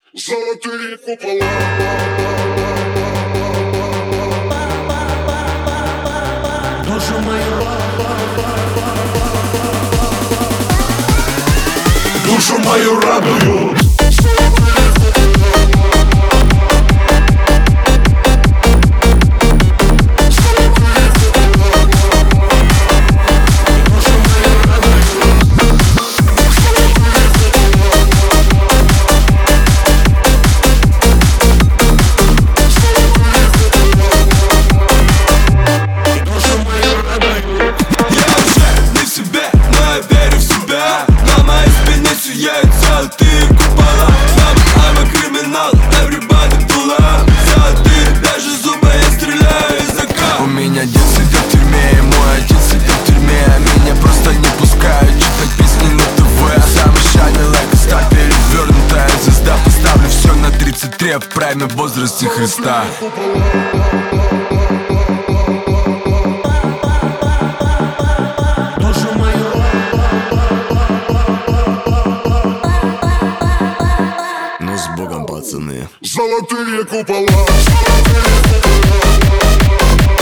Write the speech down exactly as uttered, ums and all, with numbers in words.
Золотые купола. Душу мою, душу мою радуют. Золотые купола, I'm a criminal, everybody pull up. Золотые, даже зубы я стреляю из АК. У меня дед сидит в тюрьме, и мой отец сидит в тюрьме. А меня просто не пускают читать песни на ТВ. Сам shining like a star, перевернутая звезда. Поставлю все на тридцать три, в прайме в возрасте Христа. С Богом, пацаны. Золотые купола.